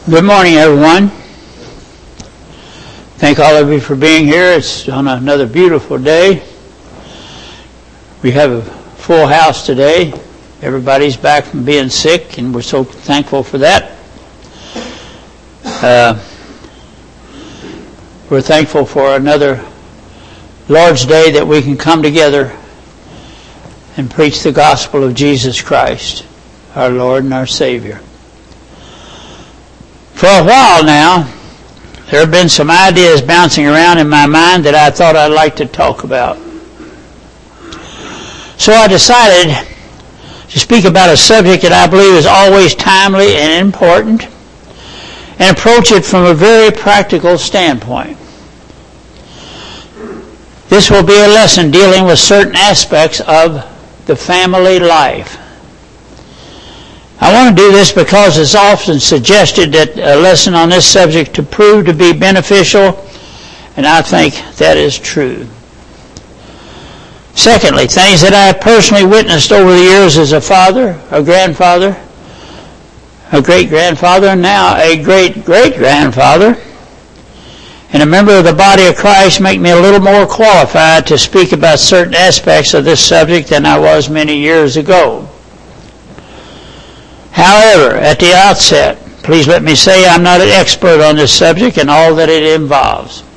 Good morning, everyone. Thank all of you for being here. It's on another beautiful day. We have a full house today. Everybody's back from being sick, and we're so thankful for that. We're thankful for another Lord's Day that we can come together and preach the gospel of Jesus Christ, our Lord and our Savior. For a while now, there have been some ideas bouncing around in my mind that I thought I'd like to talk about. So I decided to speak about a subject that I believe is always timely and important, and approach it from a very practical standpoint. This will be a lesson dealing with certain aspects of the family life. I want to do this because it's often suggested that a lesson on this subject to prove to be beneficial, and I think that is true. Secondly, things that I have personally witnessed over the years as a father, a grandfather, a great-grandfather, and now a great-great-grandfather, and a member of the body of Christ make me a little more qualified to speak about certain aspects of this subject than I was many years ago. However, at the outset, please let me say I'm not an expert on this subject and all that it involves.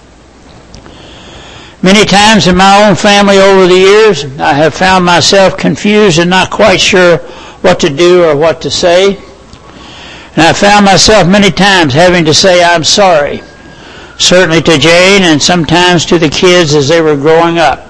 Many times in my own family over the years, I have found myself confused and not quite sure what to do or what to say. And I found myself many times having to say I'm sorry, certainly to Jane and sometimes to the kids as they were growing up.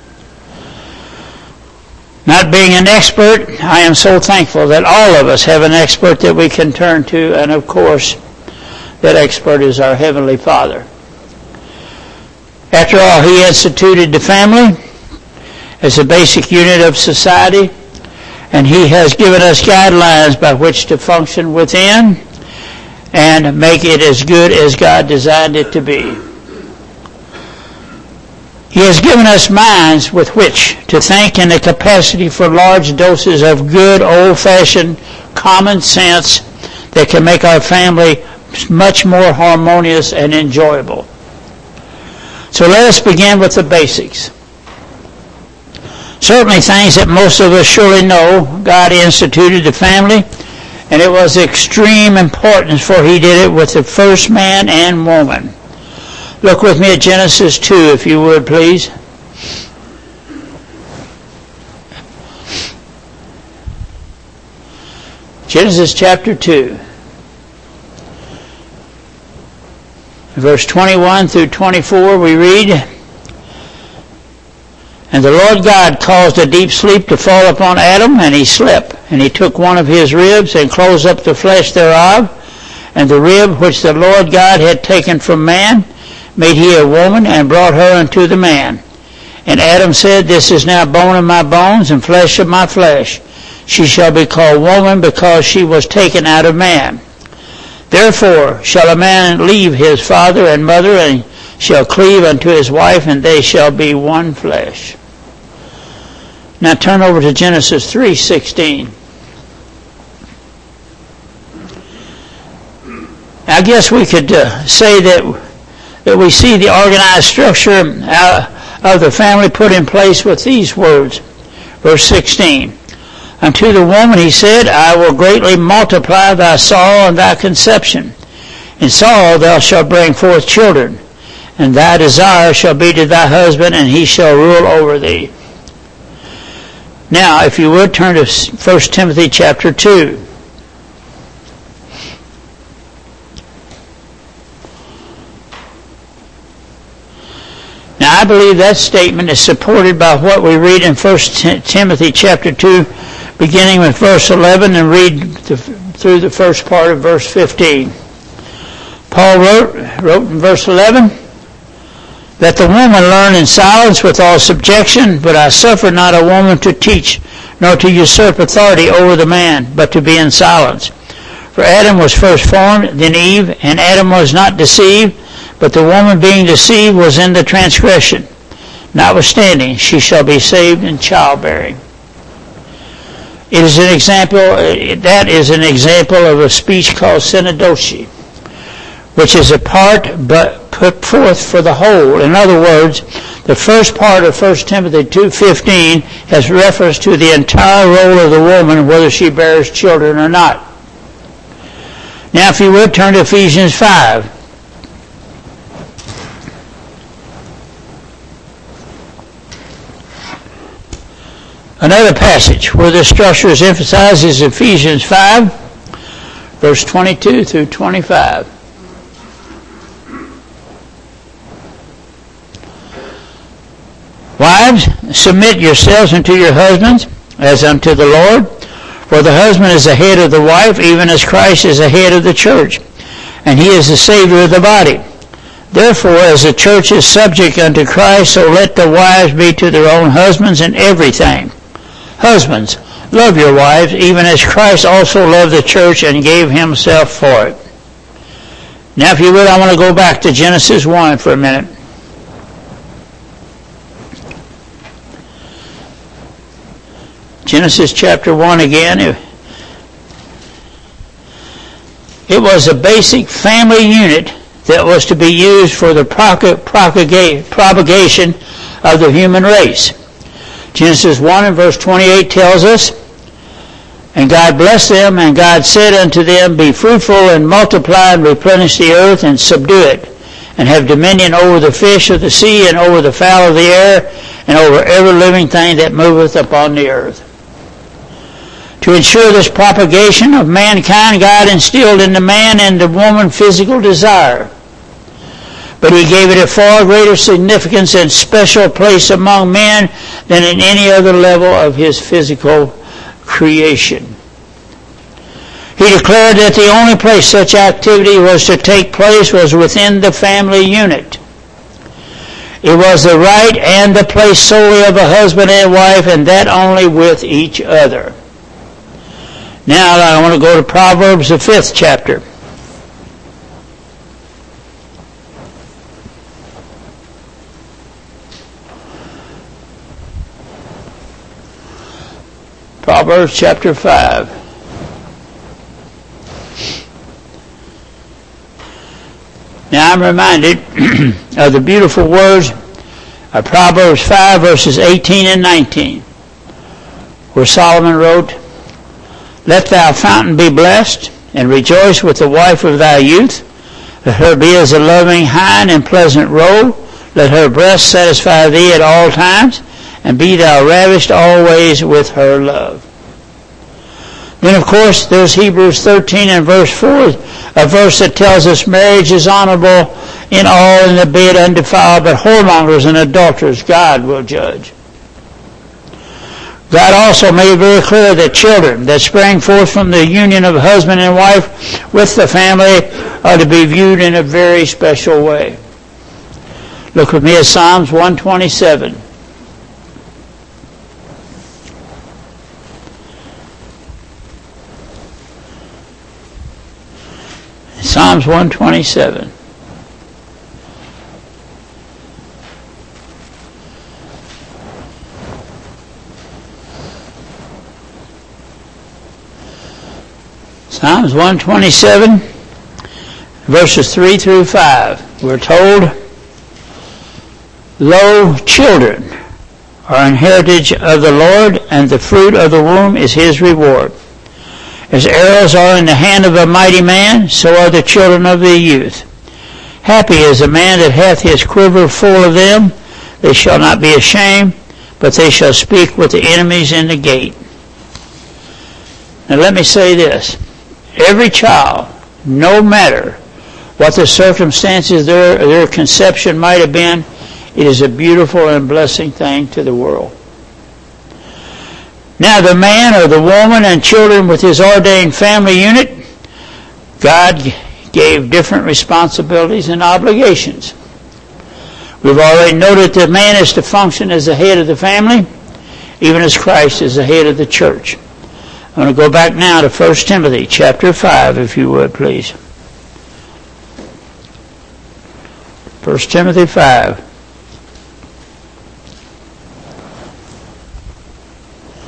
Not being an expert, I am so thankful that all of us have an expert that we can turn to, and of course, that expert is our Heavenly Father. After all, He instituted the family as a basic unit of society, and He has given us guidelines by which to function within and make it as good as God designed it to be. He has given us minds with which to think and the capacity for large doses of good old-fashioned common sense that can make our family much more harmonious and enjoyable. So let us begin with the basics. Certainly things that most of us surely know, God instituted the family, and it was extreme importance, for He did it with the first man and woman. Look with me at Genesis 2, if you would, please. Genesis chapter 2. Verse 21 through 24, we read, "And the Lord God caused a deep sleep to fall upon Adam, and he slept. And he took one of his ribs, and closed up the flesh thereof. And the rib which the Lord God had taken from man, made he a woman, and brought her unto the man. And Adam said, This is now bone of my bones, and flesh of my flesh. She shall be called woman, because she was taken out of man. Therefore shall a man leave his father and mother, and shall cleave unto his wife, and they shall be one flesh." Now turn over to Genesis 3:16. I guess we could say that we see the organized structure of the family put in place with these words. Verse 16. "Unto the woman he said, I will greatly multiply thy sorrow and thy conception. In sorrow thou shalt bring forth children, and thy desire shall be to thy husband, and he shall rule over thee." Now, if you would, turn to 1 Timothy chapter 2. Now, I believe that statement is supported by what we read in 1 Timothy chapter 2, beginning with verse 11, and read through the first part of verse 15. Paul wrote in verse 11, "Let the woman learn in silence with all subjection, but I suffer not a woman to teach, nor to usurp authority over the man, but to be in silence. For Adam was first formed, then Eve, and Adam was not deceived, but the woman being deceived was in the transgression. Notwithstanding, she shall be saved in childbearing." It is an example, that is an example of a speech called synecdoche. which is a part but put forth for the whole. In other words, the first part of 1 Timothy 2:15 has reference to the entire role of the woman, whether she bears children or not. Now, if you would, turn to Ephesians 5. Another passage where this structure is emphasized is Ephesians 5, verse 22 through 25. Wives, submit yourselves unto your husbands as unto the Lord. For the husband is the head of the wife, even as Christ is the head of the church, and he is the Savior of the body. Therefore, as the church is subject unto Christ, so let the wives be to their own husbands in everything. Husbands, love your wives, even as Christ also loved the church and gave himself for it. Now, if you would, I want to go back to Genesis 1 for a minute. Genesis chapter 1 again. It was a basic family unit that was to be used for the propagation of the human race. Genesis 1 and verse 28 tells us, And God blessed them, and God said unto them, Be fruitful and multiply and replenish the earth and subdue it, and have dominion over the fish of the sea and over the fowl of the air and over every living thing that moveth upon the earth. To ensure this propagation of mankind, God instilled in the man and the woman physical desire. But he gave it a far greater significance and special place among men than in any other level of his physical creation. He declared that the only place such activity was to take place was within the family unit. It was the right and the place solely of a husband and wife, and that only with each other. Now I want to go to Proverbs, the 5th chapter. Proverbs chapter 5. Now I'm reminded of the beautiful words of Proverbs 5 verses 18 and 19, where Solomon wrote, Let thy fountain be blessed, and rejoice with the wife of thy youth. Let her be as a loving hind and pleasant roe. Let her breast satisfy thee at all times, and be thou ravished always with her love. Then, of course, there's Hebrews 13 and verse 4, a verse that tells us marriage is honorable in all, and the bed undefiled, but whoremongers and adulterers God will judge. God also made it very clear that children that sprang forth from the union of husband and wife with the family are to be viewed in a very special way. Look with me at Psalms 127. Psalms 127. Psalms 127, verses 3 through 5. We're told, Lo, children are an heritage of the Lord, and the fruit of the womb is his reward. As arrows are in the hand of a mighty man, so are the children of the youth. Happy is the man that hath his quiver full of them. They shall not be ashamed, but they shall speak with the enemies in the gate. Now let me say this. Every child, no matter what the circumstances their conception might have been, it is a beautiful and blessing thing to the world. Now the man or the woman and children with his ordained family unit, God gave different responsibilities and obligations. We've already noted that man is to function as the head of the family, even as Christ is the head of the church. I'm going to go back now to 1 Timothy chapter 5, if you would, please. 1 Timothy 5.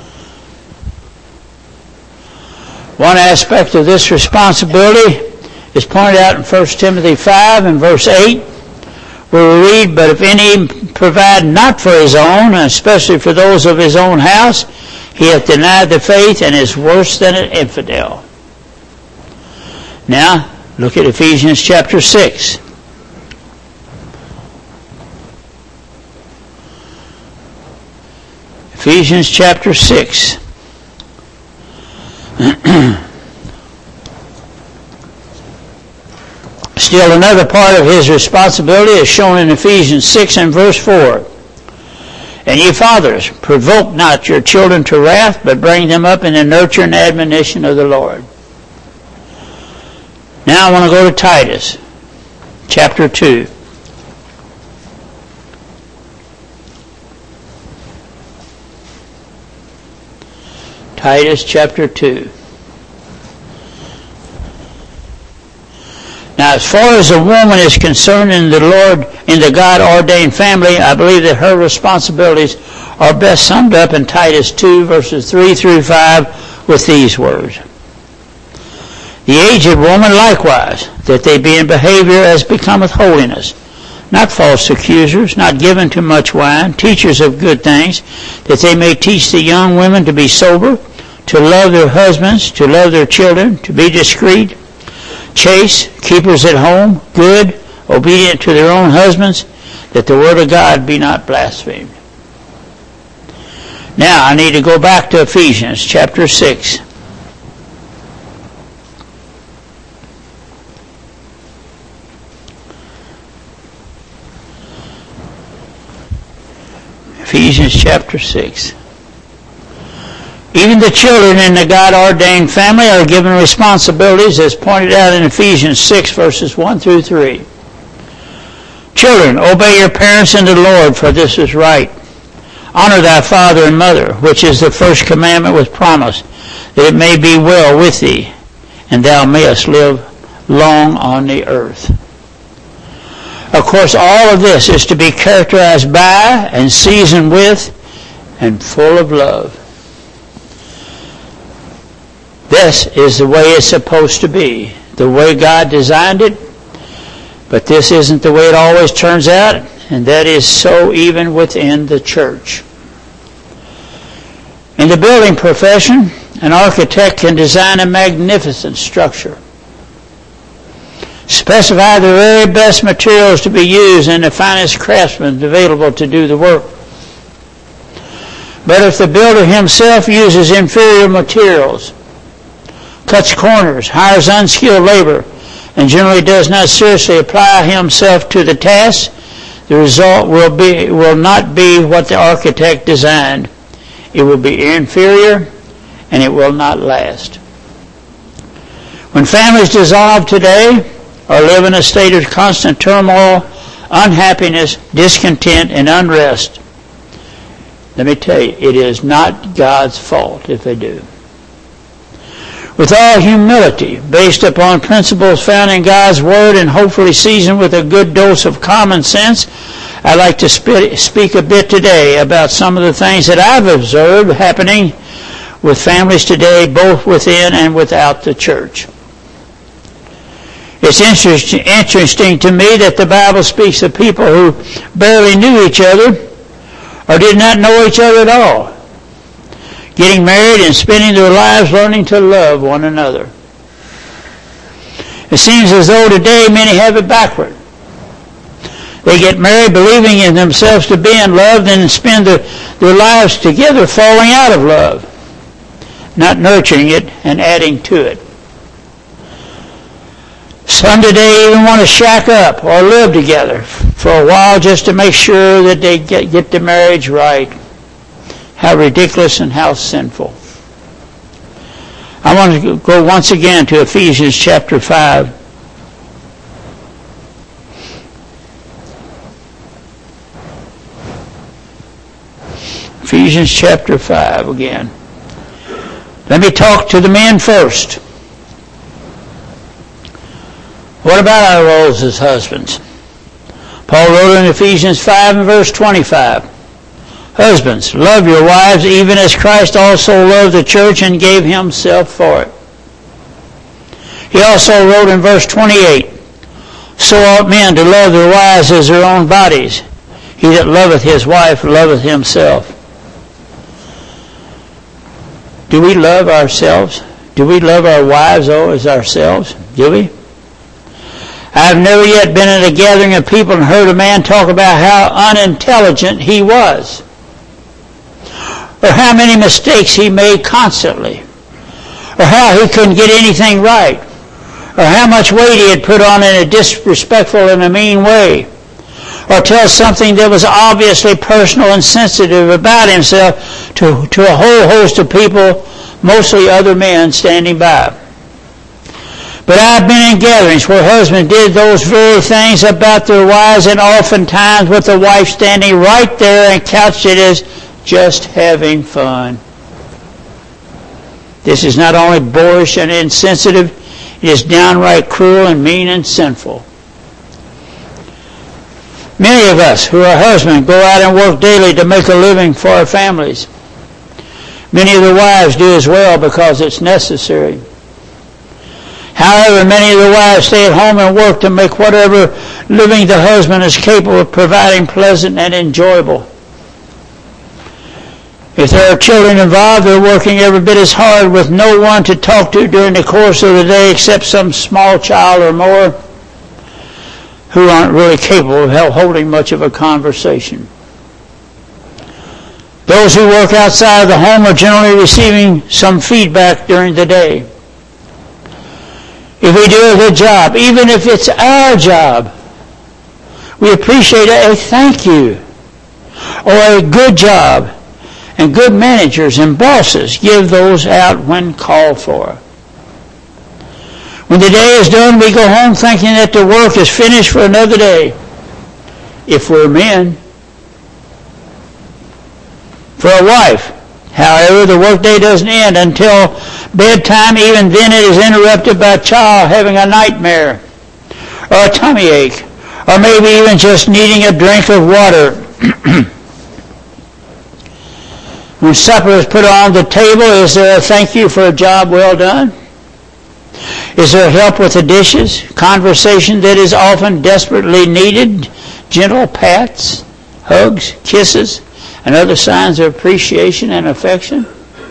One aspect of this responsibility is pointed out in 1 Timothy 5 and verse 8, where we read, "But if any provide not for his own, and especially for those of his own house, he hath denied the faith and is worse than an infidel." Now, look at Ephesians chapter 6. Ephesians chapter 6. Still another part of his responsibility is shown in Ephesians 6 and verse 4. "And ye fathers, provoke not your children to wrath, but bring them up in the nurture and admonition of the Lord." Now I want to go to Titus, chapter 2. Titus, chapter 2. Now, as far as a woman is concerned in the Lord, in the God-ordained family, I believe that her responsibilities are best summed up in Titus 2, verses 3 through 5, with these words. "The aged woman likewise, that they be in behavior as becometh holiness, not false accusers, not given to much wine, teachers of good things, that they may teach the young women to be sober, to love their husbands, to love their children, to be discreet, chaste, keepers at home, good, obedient to their own husbands, that the word of God be not blasphemed." Now I need to go back to Ephesians chapter 6. Ephesians chapter 6. Even the children in the God-ordained family are given responsibilities as pointed out in Ephesians 6, verses 1 through 3. "Children, obey your parents in the Lord, for this is right. Honor thy father and mother, which is the first commandment with promise, that it may be well with thee, and thou mayest live long on the earth." Of course, all of this is to be characterized by and seasoned with and full of love. This is the way it's supposed to be, the way God designed it, but this isn't the way it always turns out, and that is so even within the church. In the building profession, an architect can design a magnificent structure, specify the very best materials to be used and the finest craftsmen available to do the work. But if the builder himself uses inferior materials, cuts corners, hires unskilled labor, and generally does not seriously apply himself to the task, the result will not be what the architect designed. It will be inferior, and it will not last. When families dissolve today or live in a state of constant turmoil, unhappiness, discontent, and unrest, let me tell you, it is not God's fault if they do. With all humility, based upon principles found in God's Word and hopefully seasoned with a good dose of common sense, I'd like to speak a bit today about some of the things that I've observed happening with families today, both within and without the church. It's interesting to me that the Bible speaks of people who barely knew each other or did not know each other at all, getting married and spending their lives learning to love one another. It seems as though today many have it backward. They get married believing in themselves to be in love, then spend their lives together falling out of love, not nurturing it and adding to it. Some today even want to shack up or live together for a while just to make sure that they get the marriage right. How ridiculous and how sinful. I want to go once again to Ephesians chapter 5. Ephesians chapter 5 again. Let me talk to the men first. What about our roles as husbands? Paul wrote in Ephesians 5 and verse 25, "Husbands, love your wives even as Christ also loved the church and gave himself for it." He also wrote in verse 28, so ought men to love their wives as their own bodies. He that loveth his wife loveth himself. Do we love ourselves? Do we love our wives as ourselves? Do we? I have never yet been at a gathering of people and heard a man talk about how unintelligent he was, or how many mistakes he made constantly, or how he couldn't get anything right, or how much weight he had put on in a disrespectful and a mean way, or tell something that was obviously personal and sensitive about himself to a whole host of people, mostly other men standing by. But I've been in gatherings where husbands did those very things about their wives, and oftentimes with the wife standing right there and couched it as just having fun. This is not only boorish and insensitive, it is downright cruel and mean and sinful. Many of us who are husbands go out and work daily to make a living for our families. Many of the wives do as well because it's necessary. However, many of the wives stay at home and work to make whatever living the husband is capable of providing pleasant and enjoyable. If there are children involved, they're working every bit as hard with no one to talk to during the course of the day except some small child or more who aren't really capable of holding much of a conversation. Those who work outside of the home are generally receiving some feedback during the day. If we do a good job, even if it's our job, we appreciate a thank you or a good job. And good managers and bosses give those out when called for. When the day is done, we go home thinking that the work is finished for another day. If we're men. For a wife, however, the workday doesn't end until bedtime. Even then it is interrupted by a child having a nightmare, or a tummy ache, or maybe even just needing a drink of water. When supper is put on the table, is there a thank you for a job well done? Is there help with the dishes? Conversation that is often desperately needed? Gentle pats, hugs, kisses, and other signs of appreciation and affection?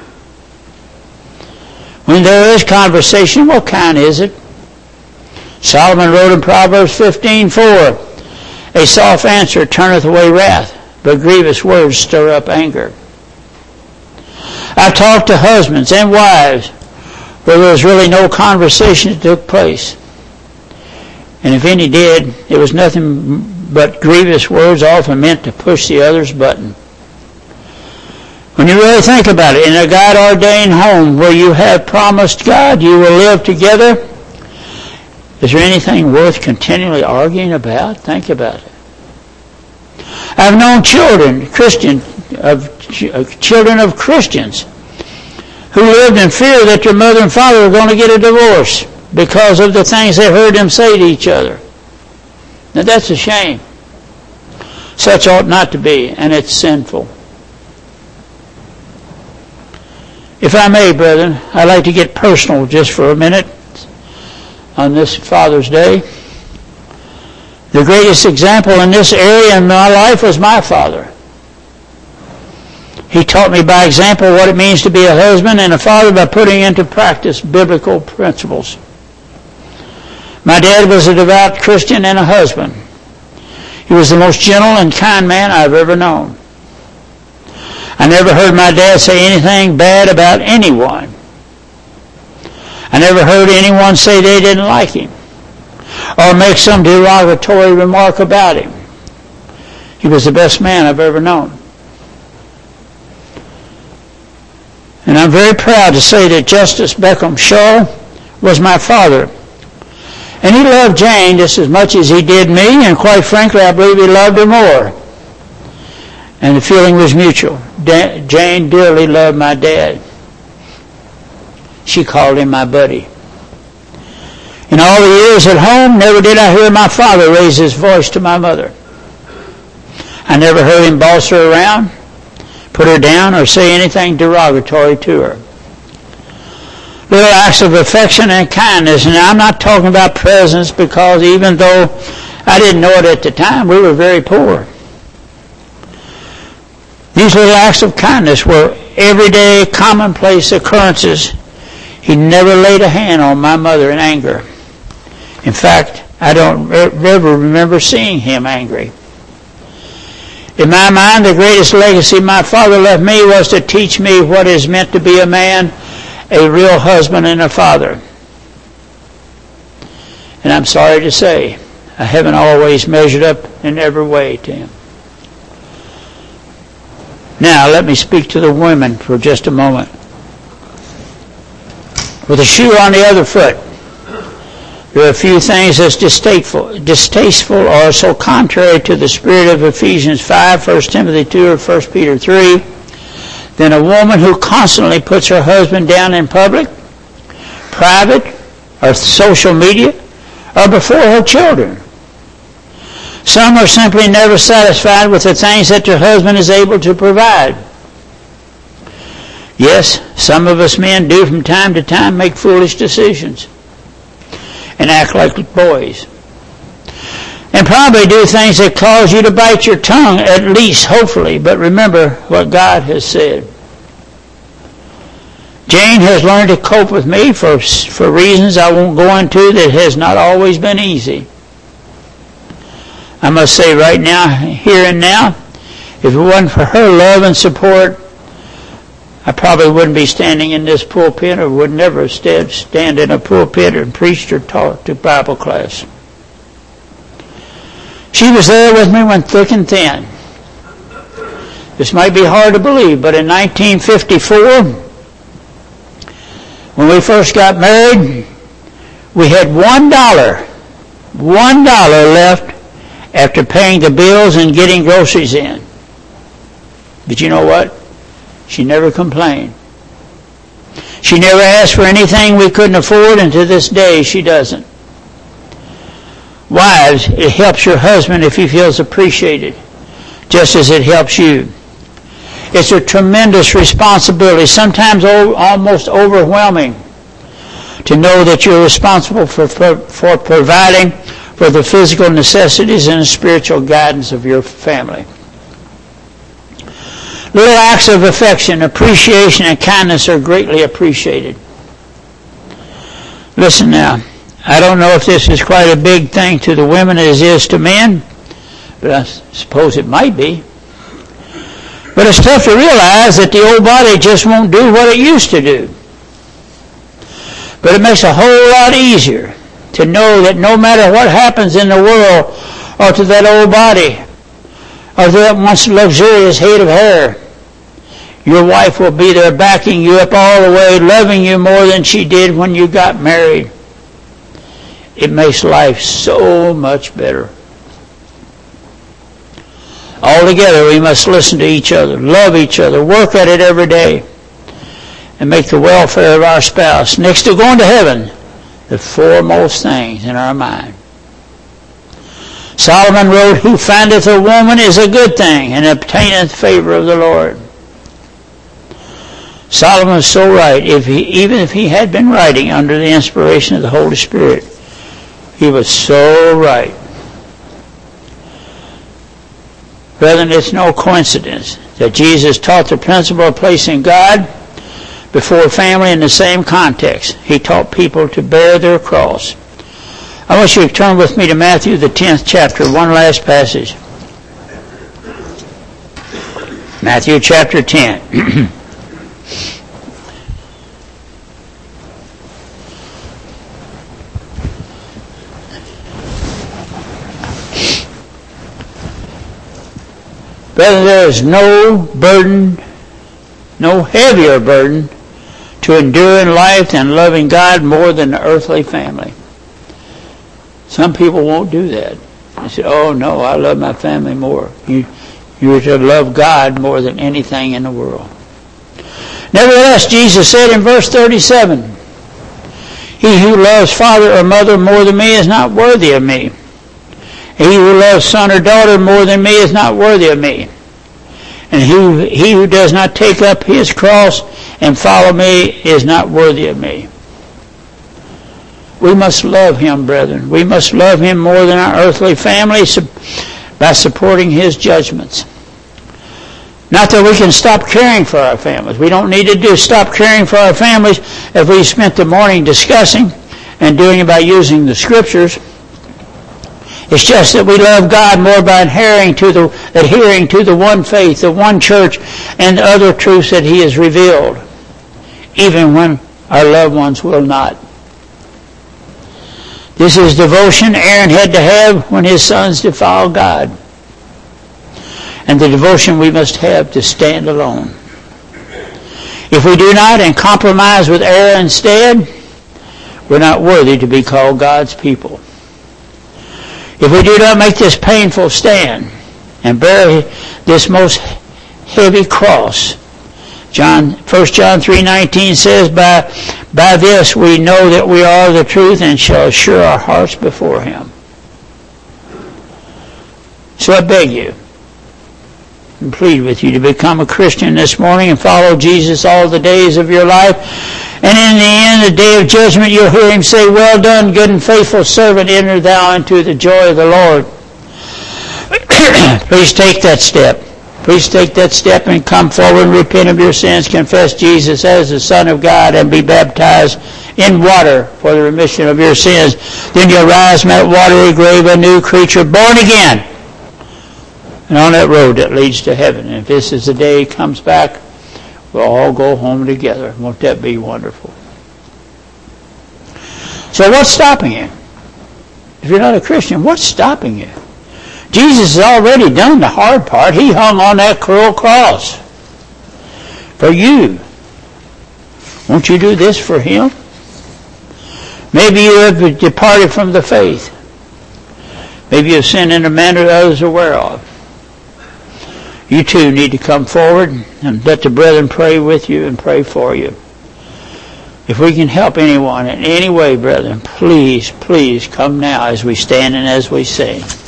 When there is conversation, what kind is it? Solomon wrote in Proverbs 15:4, a soft answer turneth away wrath, but grievous words stir up anger. I've talked to husbands and wives where there was really no conversation that took place. And if any did, it was nothing but grievous words, often meant to push the other's button. When you really think about it, in a God-ordained home where you have promised God you will live together, is there anything worth continually arguing about? Think about it. I've known children of Christians who lived in fear that their mother and father were going to get a divorce because of the things they heard them say to each other. Now that's a shame. Such ought not to be, and it's sinful. If I may, brethren, I'd like to get personal just for a minute on this Father's Day. The greatest example in this area in my life was my father. He taught me by example what it means to be a husband and a father by putting into practice biblical principles. My dad was a devout Christian and a husband. He was the most gentle and kind man I've ever known. I never heard my dad say anything bad about anyone. I never heard anyone say they didn't like him or make some derogatory remark about him. He was the best man I've ever known. And I'm very proud to say that Justice Beckham Shaw was my father. And he loved Jane just as much as he did me, and quite frankly, I believe he loved her more. And the feeling was mutual. Jane dearly loved my dad. She called him my buddy. In all the years at home, never did I hear my father raise his voice to my mother. I never heard him boss her around, put her down, or say anything derogatory to her. Little acts of affection and kindness. And I'm not talking about presents, because even though I didn't know it at the time, we were very poor. These little acts of kindness were everyday, commonplace occurrences. He never laid a hand on my mother in anger. In fact, I don't ever remember seeing him angry. In my mind, the greatest legacy my father left me was to teach me what is meant to be a man, a real husband and a father. And I'm sorry to say, I haven't always measured up in every way to him. Now, let me speak to the women for just a moment. With a shoe on the other foot, there are a few things that's distasteful or so contrary to the spirit of Ephesians 5, 1 Timothy 2, or 1 Peter 3, than a woman who constantly puts her husband down in public, private, or social media, or before her children. Some are simply never satisfied with the things that their husband is able to provide. Yes, some of us men do from time to time make foolish decisions and act like boys. And probably do things that cause you to bite your tongue, at least, hopefully. But remember what God has said. Jane has learned to cope with me for reasons I won't go into that has not always been easy. I must say right now, here and now, if it wasn't for her love and support, I probably wouldn't be standing in this pulpit, or would never stand in a pulpit and preach or taught to Bible class. She was there with me when thick and thin. This might be hard to believe, but in 1954, when we first got married, we had $1 left after paying the bills and getting groceries in. But you know what? She never complained. She never asked for anything we couldn't afford, and to this day she doesn't. Wives, it helps your husband if he feels appreciated, just as it helps you. It's a tremendous responsibility, sometimes almost overwhelming, to know that you're responsible for providing for the physical necessities and the spiritual guidance of your family. Little acts of affection, appreciation, and kindness are greatly appreciated. Listen now, I don't know if this is quite a big thing to the women as it is to men, but I suppose it might be. But it's tough to realize that the old body just won't do what it used to do. But it makes a whole lot easier to know that no matter what happens in the world, or to that old body, or to that once luxurious head of hair, your wife will be there backing you up all the way, loving you more than she did when you got married. It makes life so much better. Altogether, we must listen to each other, love each other, work at it every day, and make the welfare of our spouse, next to going to heaven, the foremost things in our mind. Solomon wrote, "Who findeth a woman is a good thing, and obtaineth favor of the Lord." Solomon was so right. Even if he had been writing under the inspiration of the Holy Spirit, he was so right. Brethren, it's no coincidence that Jesus taught the principle of placing God before family in the same context. He taught people to bear their cross. I want you to turn with me to Matthew, the 10th chapter, one last passage. Matthew chapter 10. Brother, there is no burden, no heavier burden to endure in life than loving God more than the earthly family. Some people won't do that. They say, "Oh no, I love my family more." You're to love God more than anything in the world. Nevertheless, Jesus said in verse 37, "He who loves father or mother more than me is not worthy of me. He who loves son or daughter more than me is not worthy of me. And he who does not take up his cross and follow me is not worthy of me." We must love Him, brethren. We must love Him more than our earthly families by supporting His judgments. Not that we can stop caring for our families. We don't need to stop caring for our families if we spent the morning discussing and doing it by using the Scriptures. It's just that we love God more by adhering to the one faith, the one church, and the other truths that He has revealed, even when our loved ones will not. This is devotion Aaron had to have when his sons defiled God, and the devotion we must have to stand alone. If we do not and compromise with error instead, we're not worthy to be called God's people. If we do not make this painful stand and bear this most heavy cross, 1 John 3:19 says, by this we know that we are the truth and shall assure our hearts before Him. So I beg you and plead with you to become a Christian this morning and follow Jesus all the days of your life. And in the end, the day of judgment, you'll hear Him say, "Well done, good and faithful servant, enter thou into the joy of the Lord." Please take that step. Please take that step and come forward and repent of your sins, confess Jesus as the Son of God, and be baptized in water for the remission of your sins. Then you'll rise from that watery grave a new creature, born again, and on that road that leads to heaven. And if this is the day He comes back, we'll all go home together. Won't that be wonderful? So what's stopping you? If you're not a Christian, what's stopping you? Jesus has already done the hard part. He hung on that cruel cross for you. Won't you do this for Him? Maybe you have departed from the faith. Maybe you have sinned in a manner that others are aware of. You too need to come forward and let the brethren pray with you and pray for you. If we can help anyone in any way, brethren, please, please come now as we stand and as we sing.